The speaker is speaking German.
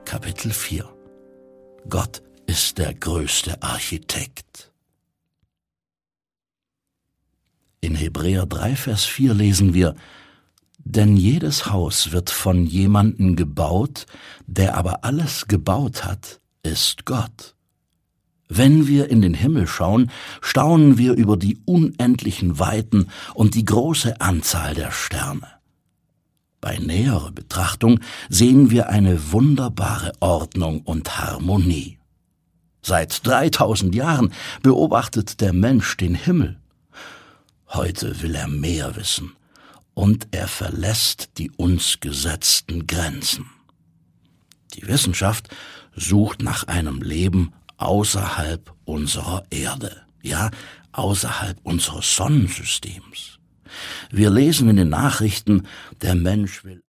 Kapitel 4. Gott ist der größte Architekt. In Hebräer 3, Vers 4 lesen wir: Denn jedes Haus wird von jemandem gebaut, der aber alles gebaut hat, ist Gott. Wenn wir in den Himmel schauen, staunen wir über die unendlichen Weiten und die große Anzahl der Sterne. Bei näherer Betrachtung sehen wir eine wunderbare Ordnung und Harmonie. Seit 3000 Jahren beobachtet der Mensch den Himmel. Heute will er mehr wissen, und er verlässt die uns gesetzten Grenzen. Die Wissenschaft sucht nach einem Leben außerhalb unserer Erde, ja, außerhalb unseres Sonnensystems. Wir lesen in den Nachrichten, der Mensch will